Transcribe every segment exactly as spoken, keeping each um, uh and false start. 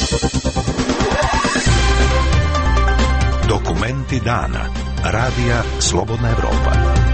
Dokumenti dana. Radija Slobodna Evropa.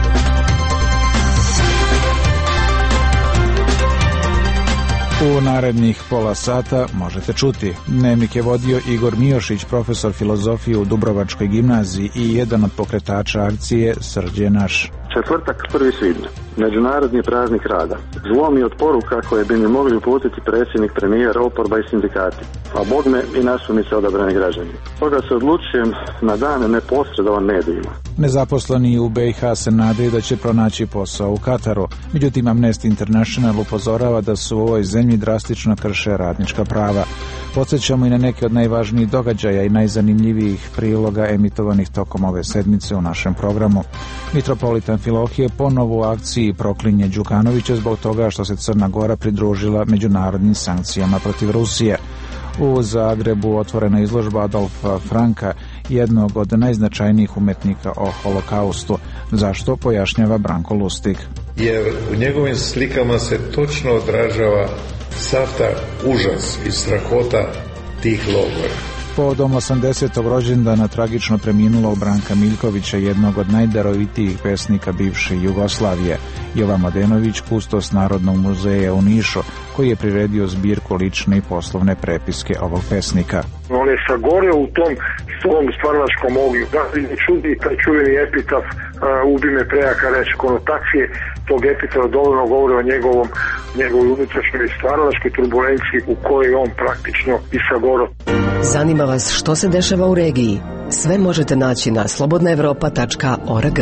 U narednih pola sata možete čuti. Dnevnik je vodio Igor Mijošić, profesor filozofije u Dubrovačkoj gimnaziji i jedan od pokretača akcije Srđ naš. Četvrtak, prvi svibnja. Međunarodni praznik rada. Zlom i od poruka koje bi mi mogli uputiti predsjednik, premijer, oporba i sindikati. A bogme i nasumice odabrani građani. Stoga se odlučujem na dan neposredovan medijima. Nezaposleni u B i H se nadaju da će pronaći posao u Kataru. Međutim, Amnesty International upozorava da su u ovoj zemlji drastično krše radnička prava. Podsjećamo i na neke od najvažnijih događaja i najzanimljivijih priloga emitovanih tokom ove sedmice u našem programu. Mitropolitan Amfilohije ponovo u akciji proklinje Đukanovića zbog toga što se Crna Gora pridružila međunarodnim sankcijama protiv Rusije. U Zagrebu otvorena izložba Adolfa Franka, jednog od najznačajnijih umetnika o holokaustu. Zašto, pojašnjava Branko Lustig. Jer u njegovim slikama se točno odražava sav ta užas i strahota tih logora. Povodom osamdesetog rođendana tragično preminulog Branka Miljkovića, jednog od najdarovitijih pesnika bivše Jugoslavije. Jovan Mladenović, kustos Narodnog muzeja u Nišu, koji je priredio zbirku lične i poslovne prepiske ovog pesnika. On je sagoreo u tom svom stvaralačkom ognju. Da li ne čudi taj čuveni epitaf uh, ubi me prejaka reč konotacije tog epitafa dovoljno govori o njegovom, njegovoj unutrašnjoj stvaralačkoj turbulenciji u kojoj on praktično i sagoreo. Zanima vas što se dešava u regiji? Sve možete naći na slobodna evropa tačka org.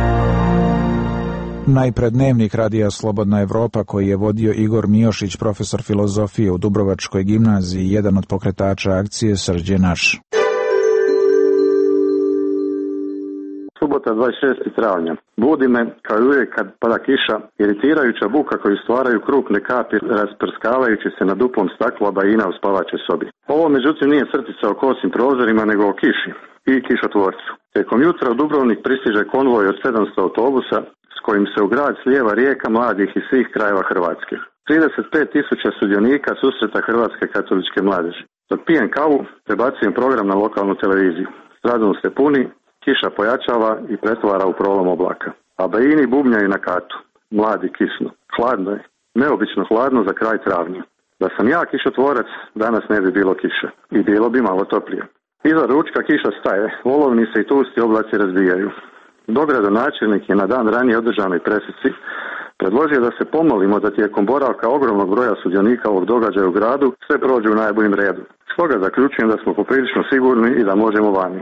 Najpred dnevnik radija Slobodna Evropa koji je vodio Igor Mijošić, profesor filozofije u Dubrovačkoj gimnaziji, jedan od pokretača akcije Srđ naš. Subota, dvadeset šestog travnja. Budi me, kao i uvijek kad pada kiša, iritirajuća buka koju stvaraju krupne kapi rasprskavajući se na duplom staklu abajina u spavačoj sobi. Ovo međutim nije crtica o kosim prozorima nego o kiši i kišotvorcu. Tijekom jutra u Dubrovnik pristiže konvoj od sedamsto autobusa s kojim se u grad slijeva rijeka mladih iz svih krajeva Hrvatske. trideset pet tisuća sudionika susreta Hrvatske katoličke mladeži. Dok pijem kavu, prebacujem program na lokalnu televiziju. Stradun se puni, kiša pojačava i pretvara u prolom oblaka. A bajini bubnjaju na katu. Mladi kisnu. Hladno je. Neobično hladno za kraj travnja. Da sam ja kišotvorac, danas ne bi bilo kiše. I bilo bi malo toplije. Iza ručka kiša staje. Volovni se i tusti oblaci razbijaju. Dogradonačelnik je na dan ranije održanoj presici predložio da se pomolimo da tijekom boravka ogromnog broja sudionika ovog događaja u gradu sve prođe u najboljem redu. Stoga zaključujem da smo poprilično sigurni i da možemo vani.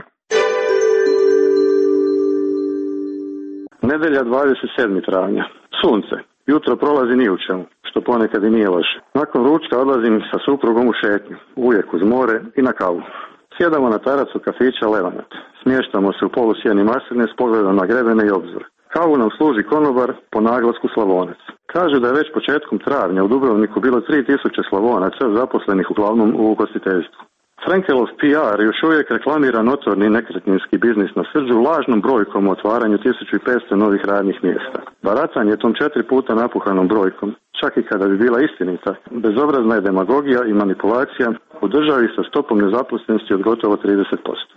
Nedelja, dvadeset sedmog travnja. Sunce. Jutro prolazi ni u čemu, što ponekad i nije loše. Nakon ručka odlazim sa suprugom u šetnju, uvijek uz more i na kavu. Sjedamo na taracu kafića Levanat. Smještamo se u polusjeni masline s pogledom na grebene i obzor. Kavu nam služi konobar, po naglasku Slavonac. Kaže da je već početkom travnja u Dubrovniku bilo tri tisuće Slavonaca zaposlenih uglavnom u ugostiteljstvu. Frenkelov P R još uvijek reklamira notorni nekretninski biznis na Srđu lažnom brojkom o otvaranju tisuću petsto novih radnih mjesta. Baratanje tom četiri puta napuhanom brojkom, čak i kada bi bila istinita, bezobrazna je demagogija i manipulacija u državi sa stopom nezaposlenosti od gotovo trideset posto.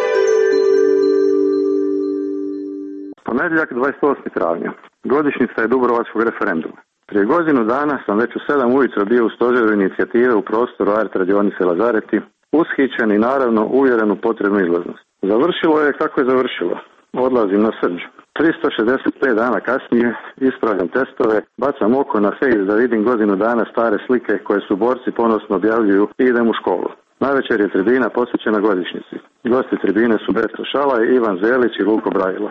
Ponedjeljak, dvadeset osmog travnja. Godišnjica je Dubrovačkog referenduma. Prije godinu dana sam već u sedam ujutro bio u stožeru inicijative u prostoru Art radionice Lazareti, ushićen i naravno uvjeren u potrebnu izlaznost. Završilo je kako je završilo. Odlazim na Srđu. tristo šezdeset pet dana kasnije ispravljam testove, bacam oko na Face da vidim godinu dana stare slike koje su borci ponosno objavljuju i idem u školu. Navečer je tribina posvećena godišnjici. Gosti tribine su Betko Šalaj, Ivan Zelić i Luko Brajilo.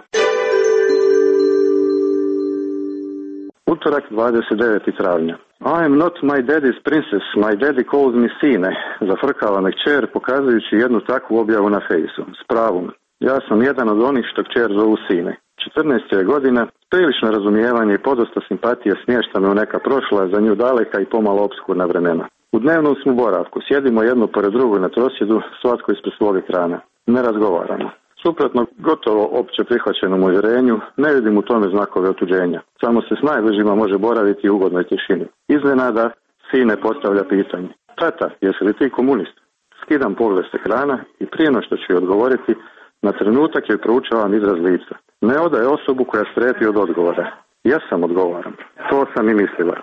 Utorak, dvadeset devetog travnja. I am not my daddy's princess, my daddy calls me sine, zafrkala me kćer pokazujući jednu takvu objavu na Fejsu. S pravom. Ja sam jedan od onih što kćer zovu sine. četrnaest je godina, prilično razumijevanje i podosta simpatije smješta me u neka prošla, za nju daleka i pomalo obskurna vremena. U dnevnom smo boravku, sjedimo jedno pored drugoj na trosjedu, svatko ispred svog ekrana. Ne razgovaramo. Suprotno gotovo opće prihvaćenom uvjerenju, ne vidim u tome znakove otuđenja. Samo se s najbližima može boraviti u ugodnoj tišini. Iznenada, sine postavlja pitanje. Tata, jesi li ti komunist? Skidam pogled s ekrana i prije no što ću joj odgovoriti, na trenutak joj proučavam izraz lica. Ne odaje osobu koja strepi od odgovora. Ja sam odgovaram. To sam i mislila.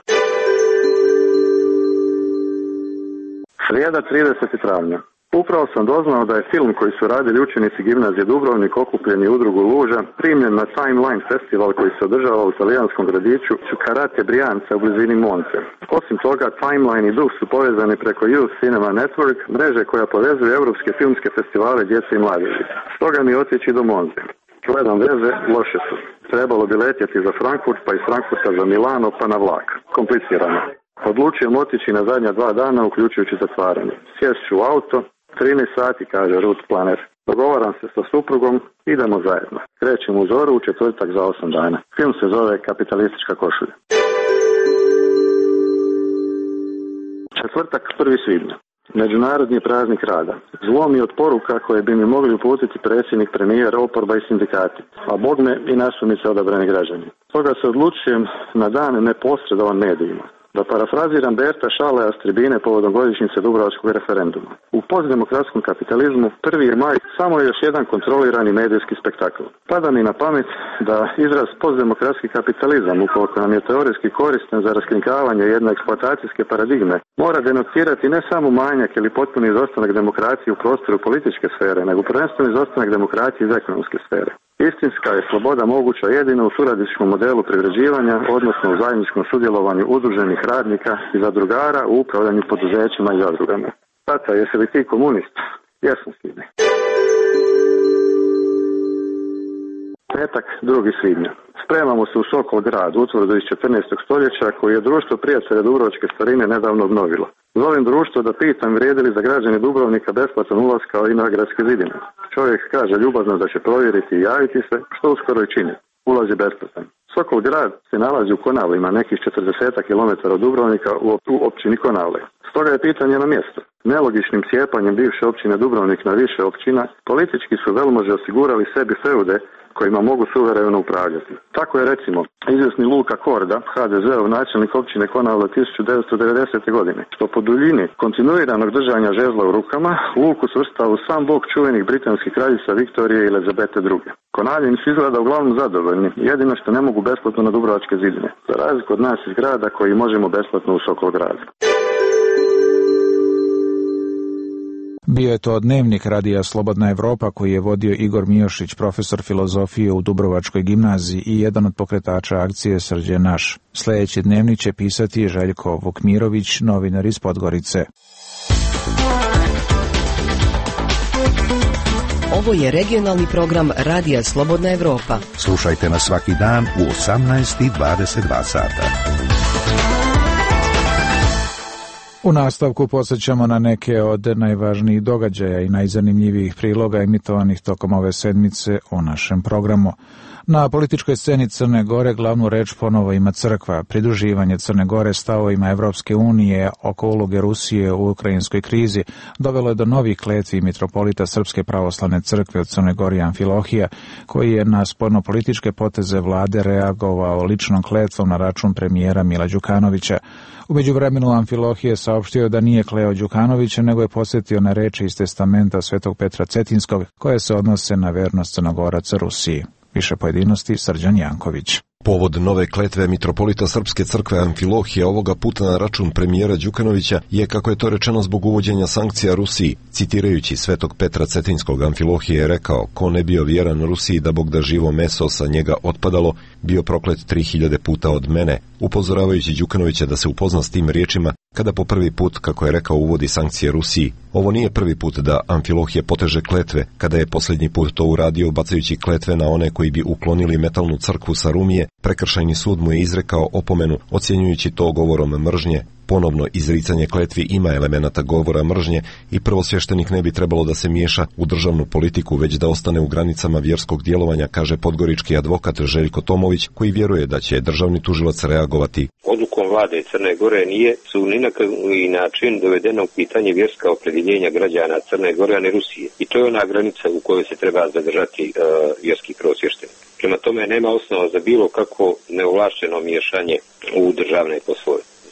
Srijeda tridesetog travnja. Upravo sam doznao da je film koji su radili učenici gimnazije Dubrovnik okupljeni u udrugu Luža primljen na Timeline festival koji se održava u talijanskom gradiću Karate Brianza u blizini Monce. Osim toga, Timeline i Duh su povezani preko Youth Cinema Network, mreže koja povezuje evropske filmske festivale djece i mladeži. Stoga mi je otići do Monce. Gledam veze, loše su. Trebalo bi letjeti za Frankfurt, pa iz Frankfurta za Milano, pa na vlak. Komplicirano. Odlučujem otići na zadnja dva dana, uključujući zatvaranje. Sjest ću u auto, trinaest sati, kaže Ruth Planer. Dogovaram se sa suprugom, idemo zajedno. Krećemo u zoru u četvrtak za osam dana. Film se zove Kapitalistička košulja. Četvrtak, prvi svibnja. Međunarodni praznik rada. Zlo mi od poruka koje bi mi mogli uputiti predsjednik, premijer, oporba i sindikati, a bogme i nasumice odabrani građani. Stoga se odlučujem na dan neposredovan medijima. Da parafraziram Berta Šaleja s tribine povodom godišnjice Dubrovačkog referenduma. U postdemokratskom kapitalizmu prvi maj samo je još jedan kontrolirani medijski spektakl. Pada mi na pamet da izraz postdemokratski kapitalizam, ukoliko nam je teorijski koristan za raskrinkavanje jedne eksploatacijske paradigme, mora denocirati ne samo manjak ili potpuni izostanak demokracije u prostoru političke sfere, nego prvenstveno izostanak demokracije iz ekonomske sfere. Istinska je sloboda moguća jedino u suradničkom modelu privređivanja, odnosno u zajedničkom sudjelovanju udruženih radnika i zadrugara u upravljanju poduzećima i zadrugama. Tata, jesi li ti komunist? Jesam, sine. Petak, drugi svibnja. Spremamo se u Sokol grad, utvrdu iz četrnaestog stoljeća, koji je društvo prijatelja Dubrovačke starine nedavno obnovilo. Zovem društvo da pitam vrijedi li za građane Dubrovnika besplatan ulaz kao i na gradske zidine. Čovjek kaže ljubazno da će provjeriti i javiti se, što uskoro i čini. Ulaz je besplatan. Sokol grad se nalazi u Konavlima, nekih četrdeset kilometara od Dubrovnika u općini Konavle. Stoga je pitanje na mjestu. Nelogičnim cijepanjem bivše općine Dubrovnik na više općina, politički su velmože osigurali sebi feude kojima mogu suvereno upravljati. Tako je recimo izvjesni Luka Korda, ha de zeov načelnik općine Konavle tisuću devetsto devedesete. godine, što po duljini kontinuiranog držanja žezla u rukama, Luku svrstao u sam bok čuvenih britanskih kraljica Viktorije i Elizabete druge. Konavljani su izgleda uglavnom zadovoljni, jedino što ne mogu besplatno na Dubrovačke zidine, za razliku od nas iz grada koji možemo besplatno u Sokol gradu. Bio je to dnevnik radija Slobodna Evropa koji je vodio Igor Mijošić, profesor filozofije u Dubrovačkoj gimnaziji i jedan od pokretača akcije Srđan naš. Sljedeći dnevnik će pisati Željko Vukmirović, novinar iz Podgorice. Ovo je regionalni program radija Slobodna Evropa. Slušajte nas svaki dan u osamnaest i dvadeset dva sata. U nastavku podsjećamo na neke od najvažnijih događaja i najzanimljivijih priloga emitovanih tokom ove sedmice u našem programu. Na političkoj sceni Crne Gore glavnu reč ponovo ima crkva. Pridruživanje Crne Gore stavovima Evropske unije oko uloge Rusije u ukrajinskoj krizi dovelo je do novih kletvi mitropolita Srpske pravoslavne crkve od Crne Gore Amfilohija, koji je na spoljnopolitičke poteze vlade reagovao ličnom kletvom na račun premijera Mila Đukanovića. U međuvremenu Amfilohije saopštio da nije kleo Đukanovića, nego je posjetio na reči iz testamenta Svetog Petra Cetinskog, koje se odnose na vernost Crnogoraca Rusiji. Više pojedinosti Srđan Janković. Povod nove kletve mitropolita Srpske crkve Amfilohije ovoga puta na račun premijera Đukanovića je, kako je to rečeno, zbog uvođenja sankcija Rusiji. Citirajući Svetog Petra Cetinskog, Amfilohije je rekao: ko ne bio vjeran Rusiji da Bog da živo meso sa njega otpadalo, bio proklet tri hiljade puta od mene, upozoravajući Đukanovića da se upozna s tim riječima kada po prvi put, kako je rekao, uvodi sankcije Rusiji. Ovo nije prvi put da Amfilohije poteže kletve, kada je posljednji put to uradio bacajući kletve na one koji bi uklonili metalnu crkvu sa Rumije. Prekršajni sud mu je izrekao opomenu, ocjenjujući to govorom mržnje. Ponovno izricanje kletvi ima elemenata govora mržnje i prvosvještenik ne bi trebalo da se miješa u državnu politiku, već da ostane u granicama vjerskog djelovanja, kaže podgorički advokat Željko Tomović, koji vjeruje da će državni tužilac reagovati. Odlukom vlade Crne Gore nije su ni na koji način dovedeno u pitanje vjerska opredjeljenja građana Crne Gore, a ne Rusije. I to je ona granica u kojoj se treba zadržati uh, vjerski prvosvještenik. Prema tome nema osnova za bilo kako neovlašteno miješanje u državne poslove.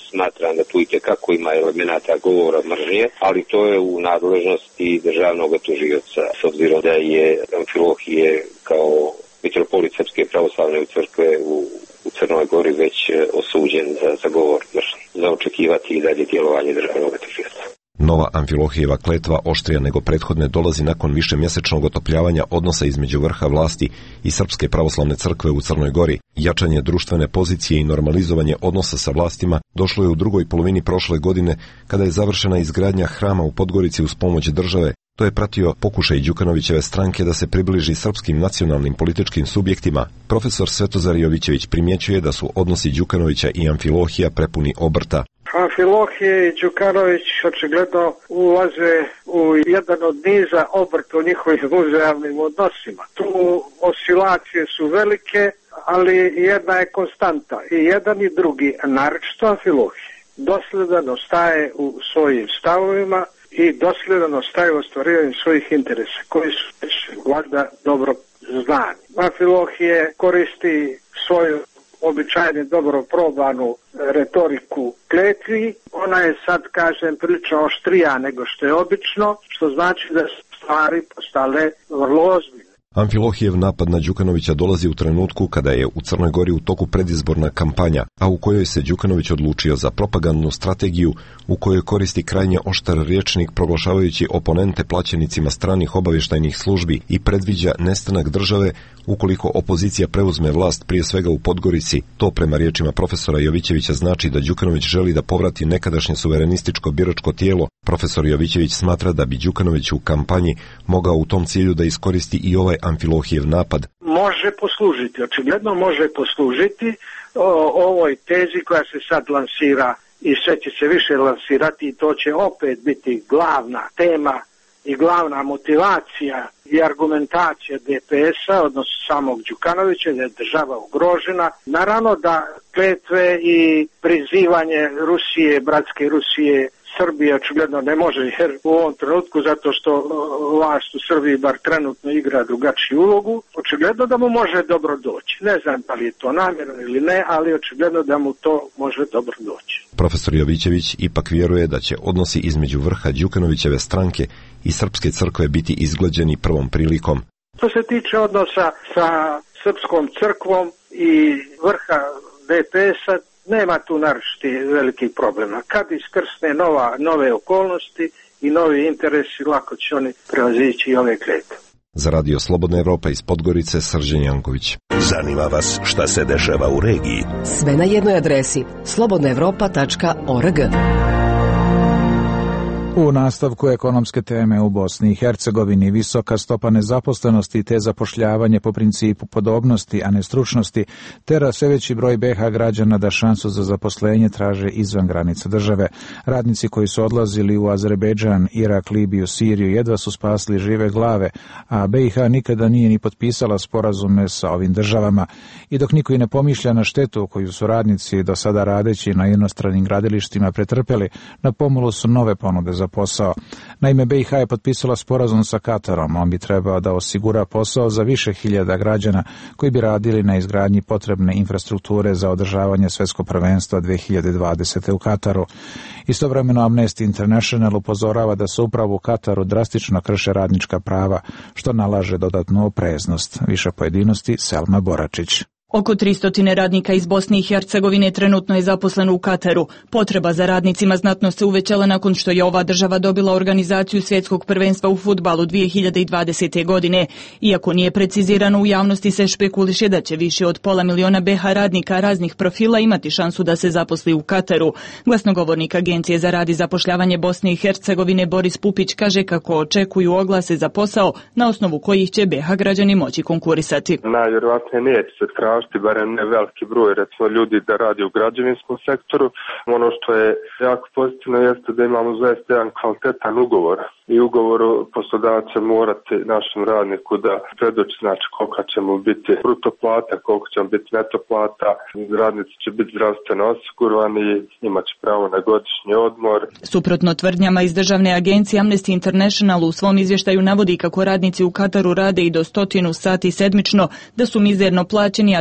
smatram da tu itekako ima elemenata govora mržnje, ali to je u nadležnosti državnog tužioca, s obzirom da je Amfilohije kao mitropolit Srpske pravoslavne crkve u, u Crnoj Gori već osuđen za, za govor mržnje. Za očekivati i dalje djelovanje državnog tužioca. Nova Amfilohijeva kletva, oštrija nego prethodne, dolazi nakon višemjesečnog otopljavanja odnosa između vrha vlasti i Srpske pravoslavne crkve u Crnoj Gori. Jačanje društvene pozicije i normalizovanje odnosa sa vlastima došlo je u drugoj polovini prošle godine, kada je završena izgradnja hrama u Podgorici uz pomoć države. To je pratio pokušaj Đukanovićeve stranke da se približi srpskim nacionalnim političkim subjektima. Profesor Svetozar Jovićević primjećuje da su odnosi Đukanovića i Amfilohija prepuni obrta. Amfilohije i Đukanović očigledno ulaze u jedan od niza obrta u njihovim muzealnim odnosima. Tu oscilacije su velike, ali jedna je konstanta. I jedan i drugi, naročito Amfilohije, dosledano staje u svojim stavovima i dosledano staje u ostvarivanju svojih interesa, koji su već valjda dobro znani. Amfilohije koristi svoju običajno dobro probanu retoriku kletvi. Ona je sad, kažem, prilično oštrija nego što je obično, što znači da su stvari postale vrlo ozbiljne. Amfilohijev napad na Đukanovića dolazi u trenutku kada je u Crnoj Gori u toku predizborna kampanja, a u kojoj se Đukanović odlučio za propagandnu strategiju u kojoj koristi krajnje oštar rječnik, proglašavajući oponente plaćenicima stranih obavještajnih službi i predviđa nestanak države ukoliko opozicija preuzme vlast, prije svega u Podgorici. To, prema riječima profesora Jovićevića, znači da Đukanović želi da povrati nekadašnje suverenističko biračko tijelo. Profesor Jovićević smatra da bi Đukanović u kampanji mogao u tom cilju da iskoristi i ovaj Amfilohijev napad. Može poslužiti, očigledno može poslužiti o, ovoj tezi koja se sad lansira i sve će se više lansirati i to će opet biti glavna tema i glavna motivacija i argumentacija D P S-a, odnosno samog Đukanovića, da je država ugrožena. Naravno da kletve i prizivanje Rusije, bratske Rusije, Srbije očigledno ne može, jer u ovom trenutku, zato što vlast u Srbiji bar trenutno igra drugačiju ulogu, očigledno da mu može dobro doći. Ne znam da li je to namjerno ili ne, ali očigledno da mu to može dobro doći. Profesor Jovićević ipak vjeruje da će odnosi između vrha Đukanovićeve stranke i Srpske crkve biti izglađeni prvom prilikom. Što se tiče odnosa sa Srpskom crkvom i vrha D P S-a, nema tu naročiti velikih problema. Kad iskrsne nova, nove okolnosti i novi interesi, lako će oni prevazići i ove kletve. Za Radio Slobodna Evropa iz Podgorice, Srđan Janković. Zanima vas šta se dešava u regiji? Sve na jednoj adresi slobodna evropa tačka org. U nastavku ekonomske teme u Bosni i Hercegovini visoka stopa nezaposlenosti te zapošljavanje po principu podobnosti, a ne stručnosti, tera sve veći broj B iH građana da šansu za zaposlenje traže izvan granica države. Radnici koji su odlazili u Azerbejdžan, Irak, Libiju, Siriju jedva su spasli žive glave, a B iH nikada nije ni potpisala sporazume sa ovim državama. I dok niko i ne pomišlja na štetu koju su radnici do sada radeći na inostranim gradilištima pretrpeli, na pomolu su nove ponude za posao. Naime, B iH je potpisala sporazum sa Katarom, on bi trebao da osigura posao za više hiljada građana koji bi radili na izgradnji potrebne infrastrukture za održavanje svjetskog prvenstva dve hiljade dvadesete. u Kataru. Istovremeno Amnesty International upozorava da se upravo u Kataru drastično krše radnička prava, što nalaže dodatnu opreznost. Više pojedinosti Selma Boračić. Oko tristo radnika iz Bosne i Hercegovine trenutno je zaposleno u Kataru. Potreba za radnicima znatno se uvećala nakon što je ova država dobila organizaciju svjetskog prvenstva u fudbalu dve hiljade dvadesete. godine. Iako nije precizirano, u javnosti se špekuliše da će više od pola miliona B iH radnika raznih profila imati šansu da se zaposli u Kataru. Glasnogovornik Agencije za rad i zapošljavanje Bosne i Hercegovine Boris Pupić kaže kako očekuju oglase za posao na osnovu kojih će B iH građani moći konkurisati. Najvjerojatnije neće se tražiti barem ne veliki broj recimo ljudi da radi u građevinskom sektoru. Ono što je jako pozitivno jeste da imamo zaista jedan kvalitetan ugovor i ugovor poslodavac će morati našem radniku da predoči, znači koliko će mu biti bruto plata, koliko će mu biti neto plata, radnici će biti zdravstveno osigurani, imat će pravo na godišnji odmor. Suprotno tvrdnjama iz državne agencije Amnesty International u svom izvještaju navodi kako radnici u Kataru rade i do stotinu sati sedmično, da su mizerno plaćeni, a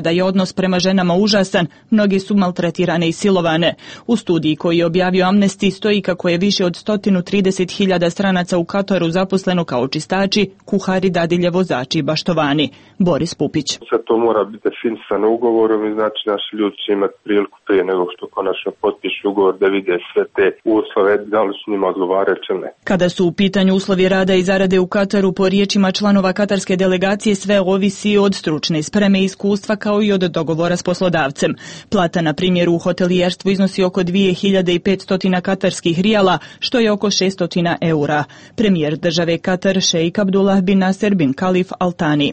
da je odnos prema ženama užasan, mnogi su maltretirane i silovane. U studiji koji je objavio Amnesty stoji kako je više od sto trideset hiljada stranaca u Kataru zaposleno kao čistači, kuhari, dadilje, vozači i baštovani. Boris Pupić. Sve to mora biti definisano ugovorom i znači naši ljudi će imati priliku prije nego što konačno potpišu ugovor da vide sve te uslove, da li su njima odgovarajuće ili ne. Kada su u pitanju uslovi rada i zarade u Kataru, po riječima članova katarske delegacije, sve ovisi od stručne spreme i iskustva kao i od dogovora s poslodavcem. Plata, na primjer, u hotelijerstvu iznosi oko dvije hiljade petsto katarskih rijala, što je oko šesto eura. Premijer države Katar, šejk Abdullah bin Nasser bin Khalif Al Thani.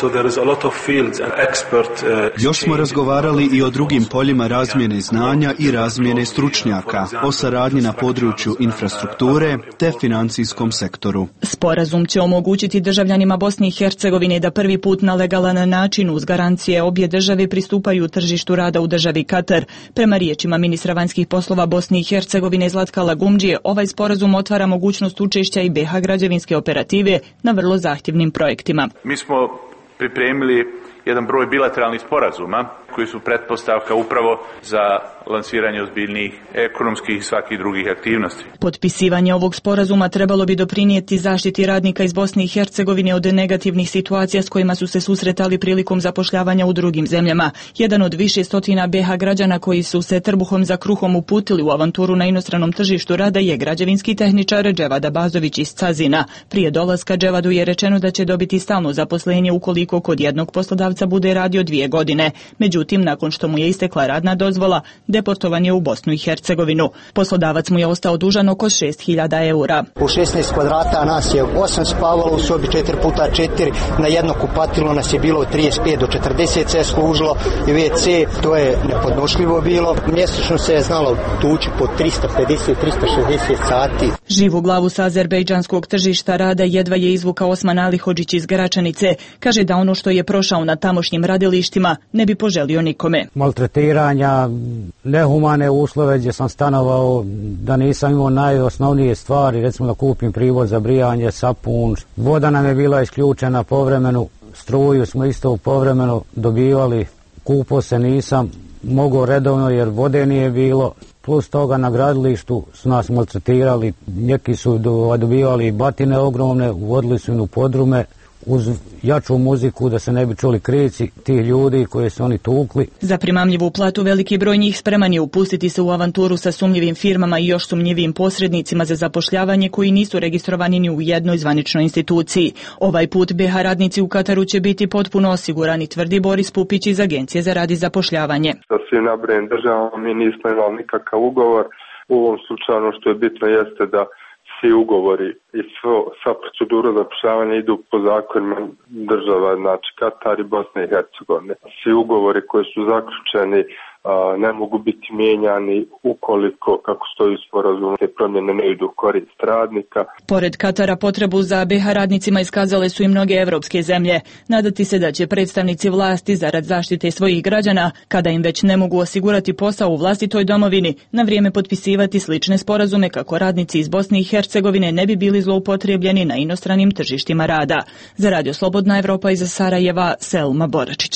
Još smo razgovarali i o drugim poljima razmjene znanja i razmjene stručnjaka, o saradnji na području infrastrukture te financijskom sektoru. Sporazum će omogućiti državljanima Bosne i Hercegovine da prvi put na legalan način uz garancije obje države pristupaju tržištu rada u državi Katar. Prema riječima ministra vanjskih poslova Bosne i Hercegovine Zlatka Lagumdžije, ovaj sporazum otvara mogućnost učešća i be ha građevinske operative na vrlo zahtjevnim projektima. Mi smo pripremili jedan broj bilateralnih sporazuma koji su pretpostavka upravo za lansiranje ozbiljnih ekonomskih i svakih drugih aktivnosti. Potpisivanje ovog sporazuma trebalo bi doprinijeti zaštiti radnika iz Bosne i Hercegovine od negativnih situacija s kojima su se susretali prilikom zapošljavanja u drugim zemljama. Jedan od više stotina be ha građana koji su se trbuhom za kruhom uputili u avanturu na inostranom tržištu rada je građevinski tehničar Dževad Abazović iz Cazina. Prije dolaska Dževadu je rečeno da će dobiti stalno zaposlenje ukoliko kod jednog poslodavca bude radio dvije godine. Međutim, nakon što mu je istekla radna dozvola, deportovan je u Bosnu i Hercegovinu. Poslodavac mu je ostao dužan oko šest hiljada eura. U šesnaest kvadrata nas je osam spavalo u sobi četiri puta četiri, na jedno kupatilo nas je bilo od trideset pet do četrdeset se služilo i ve ce, to je nepodnošljivo bilo. Mjesečno se je znalo tući po trista pedeset do trista šezdeset sati. Živu glavu sa azerbejdžanskog tržišta rada jedva je izvukao Osman Ali Hodžić iz Gračanice. Kaže da ono što je prošao na tamošnjim radilištima ne bi poželio nikome. Maltretiranja, nehumane uslove gdje sam stanovao, da nisam imao najosnovnije stvari, recimo da kupim privod za brijanje, sapun. Voda nam je bila isključena povremenu, struju smo isto povremeno dobivali, kupo se nisam mogao redovno jer vode nije bilo. Plus toga na gradilištu su nas maltretirali, neki su dobivali batine ogromne, uvodili su im u podrume uz jaču muziku da se ne bi čuli krici tih ljudi koje su oni tukli. Za primamljivu platu veliki broj njih spreman je upustiti se u avanturu sa sumnjivim firmama i još sumnjivim posrednicima za zapošljavanje koji nisu registrovani ni u jednoj zvaničnoj instituciji. Ovaj put be ha radnici u Kataru će biti potpuno osigurani, tvrdi Boris Pupić iz Agencije za rad i zapošljavanje. Sa svim nabrojenim državama mi nismo imali nikakav ugovor. U ovom slučaju ono što je bitno jeste da svi ugovori i svo, sva procedura zapošljavanja idu po zakonima država, znači Katar i Bosne i Hercegovine. Svi ugovori koji su zaključeni a, ne mogu biti mijenjani ukoliko, kako stoji sporazum, te promjene ne idu u korist radnika. Pored Katara potrebu za be ha radnicima iskazale su i mnoge evropske zemlje. Nadati se da će predstavnici vlasti zarad zaštite svojih građana, kada im već ne mogu osigurati posao u vlastitoj domovini, na vrijeme potpisivati slične sporazume kako radnici iz Bosne i Hercegovine ne bi bili zloupotrijebljeni na inostranim tržištima rada. Za Radio Slobodna Evropa iz Sarajeva, Selma Boračić.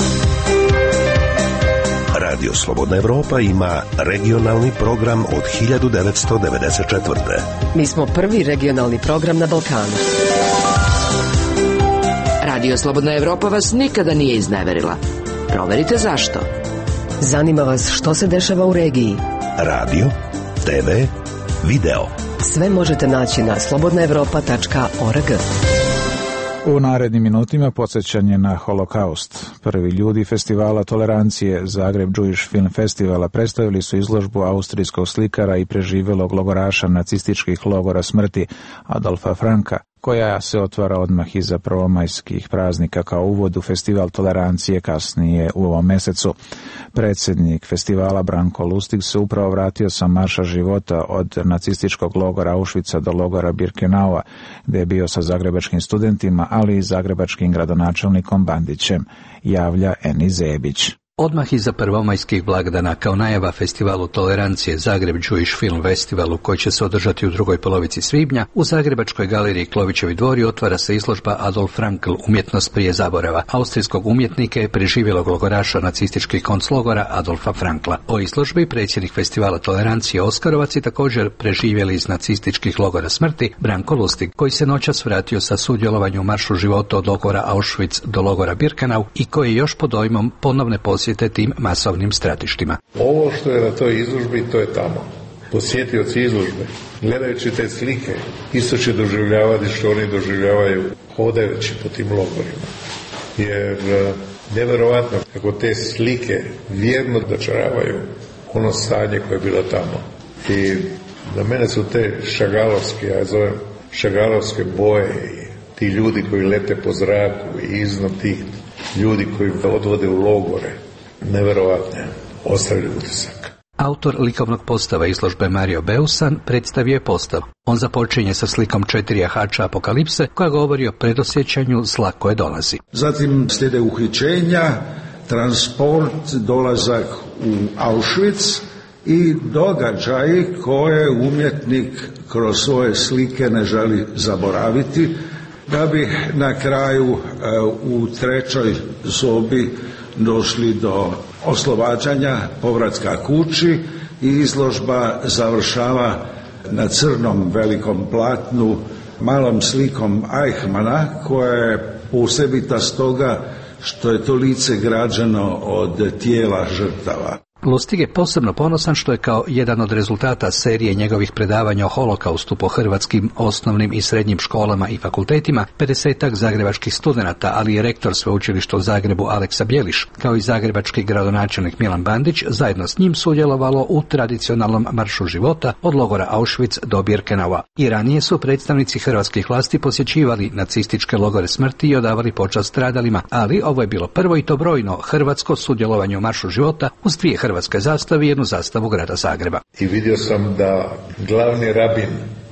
Radio Slobodna Evropa ima regionalni program od hiljadu devetsto devedeset četvrte. Mi smo prvi regionalni program na Balkanu. Radio Slobodna Evropa vas nikada nije izneverila. Proverite zašto. Zanima vas što se dešava u regiji. Radio, te ve, video. Sve možete naći na slobodna evropa tačka org. U narednim minutima podsjećanje na holokaust. Prvi ljudi festivala tolerancije Zagreb Jewish Film Festivala predstavili su izložbu austrijskog slikara i preživjelog logoraša nacističkih logora smrti Adolfa Franka, koja se otvara odmah iza prvomajskih praznika kao uvod u festival tolerancije kasnije u ovom mjesecu. Predsjednik festivala Branko Lustig se upravo vratio sa marša života od nacističkog logora Auschwitza do logora Birkenaua, gdje je bio sa zagrebačkim studentima, ali i zagrebačkim gradonačelnikom Bandićem, javlja Eni Zebić. Odmah iza prvomajskih blagdana kao najava festivalu tolerancije Zagreb Jewish Film Festivalu koji će se održati u drugoj polovici svibnja, u Zagrebačkoj galeriji Klovićevi dvori otvara se izložba Adolf Frankl, umjetnost prije zaborava, austrijskog umjetnika i preživjelog logoraša nacističkih konclogora Adolfa Frankla. O izložbi predsjednik festivala tolerancije Oskarovac i također preživjeli iz nacističkih logora smrti Branko Lustig, koji se noćas vratio sa sudjelovanjem u maršu života od logora Auschwitz do logora Birkenau i koji je još pod dojmom ponovne posjete tim masovnim stratištima. Ovo što je na toj izložbi, to je tamo. Posjetioci izložbe, gledajući te slike, isto će doživljavati što oni doživljavaju hodajući po tim logorima. Jer nevjerovatno kako te slike vjerno dočaravaju ono stanje koje je bilo tamo. I za mene su te šagalovske, ja zovem šagalovske boje i ti ljudi koji lete po zraku i iznad tih ljudi koji odvode u logore, nevjerovatne, ostavljaju utisak. Autor likovnog postava izložbe Mario Beusan predstavio je postav. On započinje sa slikom četiri jahača apokalipse koja govori o predosjećanju zla koje dolazi. Zatim slijede uhićenja, transport, dolazak u Auschwitz i događaji koje umjetnik kroz svoje slike ne želi zaboraviti, da bi na kraju u trećoj sobi došli do oslobađanja, povratka kući i izložba završava na crnom velikom platnu malom slikom Eichmana koja je posebita stoga što je to lice građeno od tijela žrtava. Lustig je posebno ponosan što je kao jedan od rezultata serije njegovih predavanja o holokaustu po hrvatskim osnovnim i srednjim školama i fakultetima pedesetak zagrebačkih studenata, ali i rektor sveučilišta u Zagrebu Aleksa Bjeliš, kao i zagrebački gradonačelnik Milan Bandić, zajedno s njim sudjelovalo u tradicionalnom maršu života od logora Auschwitz do Birkenaua. I ranije su predstavnici hrvatskih vlasti posjećivali nacističke logore smrti i odavali počast stradalima, ali ovo je bilo prvo i to brojno hrvatsko sudjelovanje u maršu života uz dvije hrvatske zastave i jednu zastavu grada Zagreba. I vidio sam da glavni rabin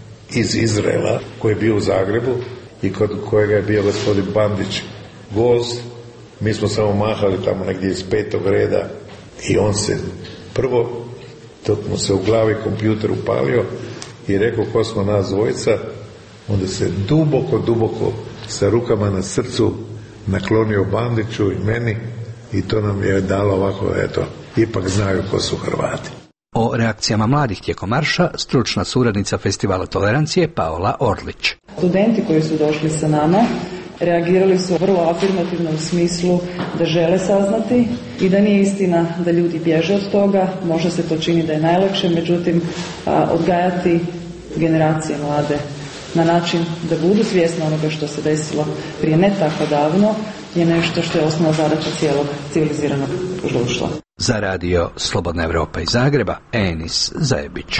iz Izraela koji je bio u Zagrebu i kod kojega je bio gospodin Bandić gost, mi smo samo mahali tamo negdje iz petog reda i on se prvo, dok mu se u glavi kompjuter upalio i rekao ko smo nas dvojica, onda se duboko, duboko sa rukama na srcu naklonio Bandiću i meni i to nam je dalo ovako, eto, ipak znaju ko su Hrvati. O reakcijama mladih tijekom marša stručna suradnica Festivala tolerancije Paola Orlić. Studenti koji su došli sa nama reagirali su vrlo afirmativno u smislu da žele saznati i da nije istina da ljudi bježe od toga. Možda se to čini da je najlakše, međutim odgajati generacije mlade na način da budu svjesni onoga što se desilo prije ne tako davno je nešto što je osnovna zadaća cijelog civiliziranog društva. Za radio Slobodna Evropa iz Zagreba, Enis Zajebić.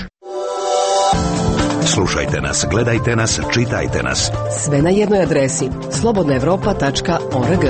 Slušajte nas, gledajte nas, čitajte nas. Sve na jednoj adresi slobodna evropa tačka org.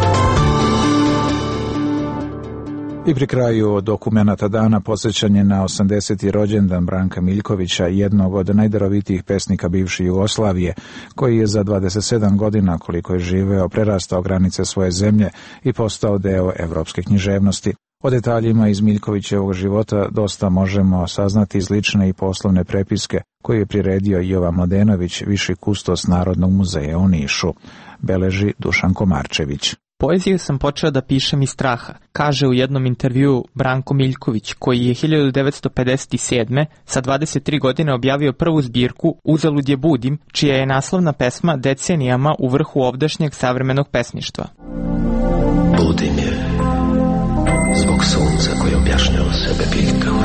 I pri kraju dokumenata dana posjećanje na osamdeseti rođendan Branka Miljkovića, jednog od najdarovitijih pesnika bivše Jugoslavije, koji je za dvadeset sedam godina koliko je živeo prerastao granice svoje zemlje i postao deo evropske književnosti. O detaljima iz Miljkovićevog života dosta možemo saznati iz lične i poslovne prepiske koju je priredio Jovan Mladenović, viši kustos Narodnog muzeja u Nišu, beleži Dušan Komarčević. Poeziju sam počeo da pišem iz straha, kaže u jednom intervjuu Branko Miljković, koji je hiljadu devetsto pedeset sedme sa dvadeset tri godine objavio prvu zbirku Uzalud je budim, čija je naslovna pesma decenijama u vrhu ovdašnjeg savremenog pesništva. Budim je zbog sunca koje objašnjava sebe biljkama,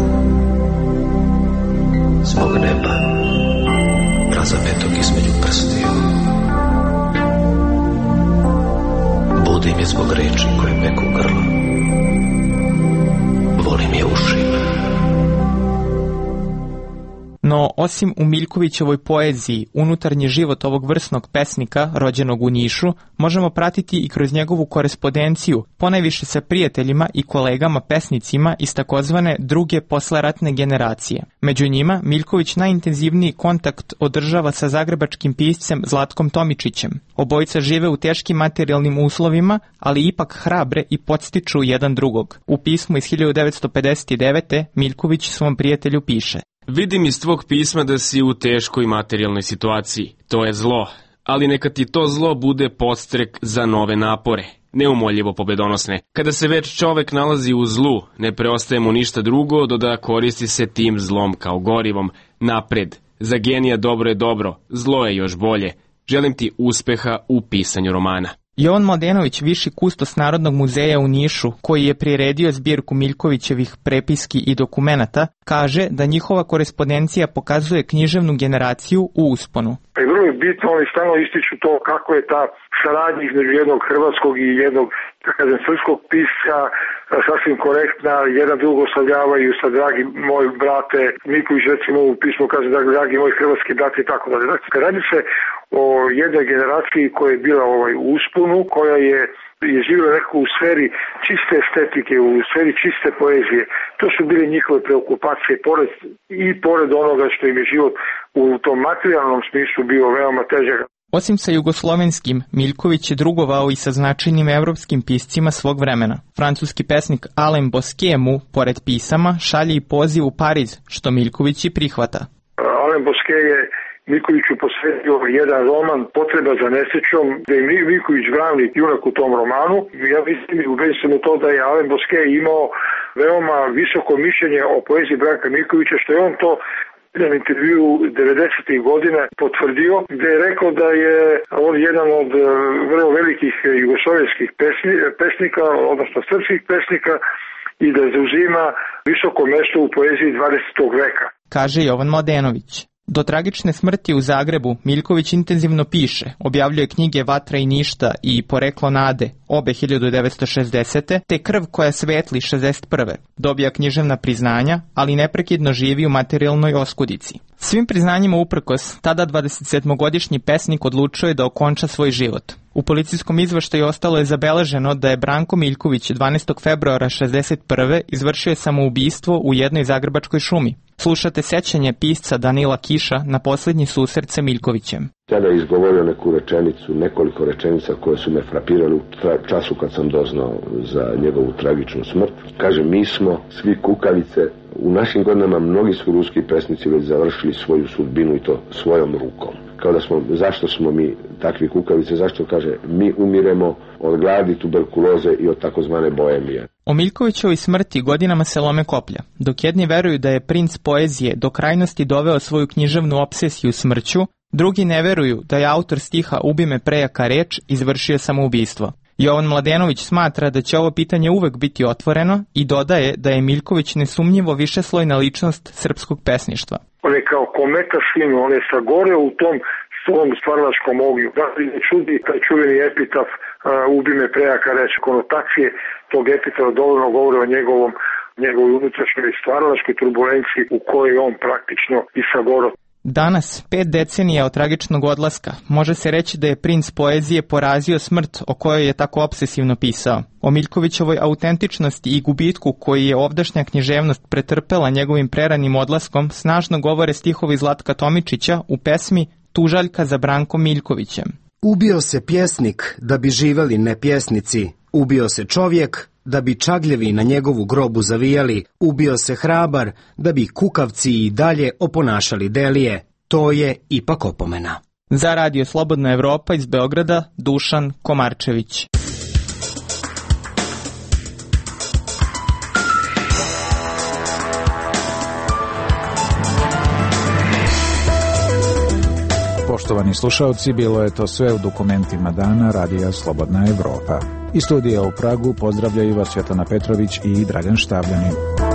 zbog neba razapetog između prstiju. Budim je zbog reči koje meku grlo, volim je ušima. No, osim u Miljkovićevoj poeziji unutarnji život ovog vrsnog pesnika rođenog u Nišu možemo pratiti i kroz njegovu korespondenciju, ponajviše sa prijateljima i kolegama pesnicima iz takozvane druge posleratne generacije. Među njima Miljković najintenzivniji kontakt održava sa zagrebačkim piscem Zlatkom Tomičićem. Obojica žive u teškim materijalnim uslovima, ali ipak hrabre i podstiču jedan drugog. U pismu iz hiljadu devetsto pedeset devete. Miljković svom prijatelju piše: Vidim iz tvog pisma da si u teškoj materijalnoj situaciji. To je zlo, ali neka ti to zlo bude podstrek za nove napore, neumoljivo pobedonosne. Kada se već čovek nalazi u zlu, ne preostaje mu ništa drugo do da koristi se tim zlom kao gorivom. Napred, za genija dobro je dobro, zlo je još bolje. Želim ti uspeha u pisanju romana. Jovan Mladenović, viši kustos Narodnog muzeja u Nišu, koji je priredio zbirku Miljkovićevih prepiski i dokumenata, kaže da njihova korespondencija pokazuje književnu generaciju u usponu. I vrlo je bitno, oni stalno ističu to kako je ta saradnja između jednog hrvatskog i jednog, da kažem, srpskog pisca sasvim korektna, jedan drugo oslavljavaju sa dragi moj brate, Mikulić recimo u pismu kaže da dragi moj hrvatski brate i tako dalje. Dakle, radi se o jednoj generaciji koja je bila ovaj u usponu, koja je je živjela nekako u sferi čiste estetike, u sferi čiste poezije. To su bile njihove preokupacije pored, i pored onoga što im je život u tom materijalnom smislu bio veoma težak. Osim sa jugoslovenskim, Miljković je drugovao i sa značajnim evropskim piscima svog vremena. Francuski pesnik Alain Bosquet mu, pored pisama, šalje i poziv u Pariz, što Miljković i prihvata. Alain Bosquet je Miljkoviću posvetio jedan roman Potreba za nesrećom, gde je Miljković glavni junak u tom romanu. Ja mislim i ubeđen sam u to da je Alain Bosquet imao veoma visoko mišljenje o poeziji Branka Miljkovića, što je on to jedan intervju devedesetih godina potvrdio, gde je rekao da je on jedan od vrlo velikih jugoslovenskih pesni, pesnika, odnosno srpskih pesnika, i da zauzima visoko mesto u poeziji dvadesetog veka. Kaže Jovan Mladenović. Do tragične smrti u Zagrebu Miljković intenzivno piše, objavljuje knjige Vatra i ništa i Poreklo nade, obe hiljadu devetsto šezdesete. te Krv koja svetli šezdeset prve. Dobija književna priznanja, ali neprekidno živi u materijalnoj oskudici. Svim priznanjima uprkos, tada dvadesetsedmogodišnji pesnik odlučio je da okonča svoj život. U policijskom izveštaju ostalo je zabeleženo da je Branko Miljković dvanaestog februara šezdeset prve. izvršio samoubistvo u jednoj zagrebačkoj šumi. Slušate sećanje pisca Danila Kiša na posljednji susret sa Miljkovićem. Tada je izgovorio neku rečenicu, nekoliko rečenica koje su me frapirali u času kad sam doznao za njegovu tragičnu smrt. Kaže, mi smo svi kukavice, u našim godinama mnogi su ruski pesnici već završili svoju sudbinu i to svojom rukom. Kao da smo, zašto smo mi takvi kukavice, zašto kaže, mi umiremo od gladi, tuberkuloze i od takozvane boemije. O Miljkovićevoj smrti godinama se lome koplja, dok jedni veruju da je princ poezije do krajnosti doveo svoju književnu obsesiju smrću, drugi ne veruju da je autor stiha Ubi me prejaka reč izvršio samoubistvo. Jovan Mladenović smatra da će ovo pitanje uvek biti otvoreno i dodaje da je Miljković nesumnjivo višeslojna ličnost srpskog pesništva. On je kao kometa svima, on je sagoreo u tom svom stvaralačkom ognju. Da li ne čudi taj čuveni epitaf uh, Ubi me prejaka reč, konotacije tog epitafa dovoljno govore o njegovom, njegovoj unutrašnjoj stvaralačkoj turbulenciji u kojoj on praktično i sagoreo. Danas, pet decenija od tragičnog odlaska, može se reći da je princ poezije porazio smrt o kojoj je tako obsesivno pisao. O Miljkovićevoj autentičnosti i gubitku koji je ovdašnja književnost pretrpela njegovim preranim odlaskom snažno govore stihovi Zlatka Tomičića u pesmi Tužaljka za Brankom Miljkovićem. Ubio se pjesnik da bi živeli nepjesnici, ubio se čovjek da bi čagljevi na njegovu grobu zavijali, ubio se hrabar da bi kukavci i dalje oponašali delije. To je ipak opomena. Za Radio Slobodna Evropa iz Beograda, Dušan Komarčević. Poštovani slušalci, bilo je to sve u dokumentima dana Radija Slobodna Evropa. Iz studija u Pragu pozdravljaju vas Svetlana Petrović i Dragan Štavljanin.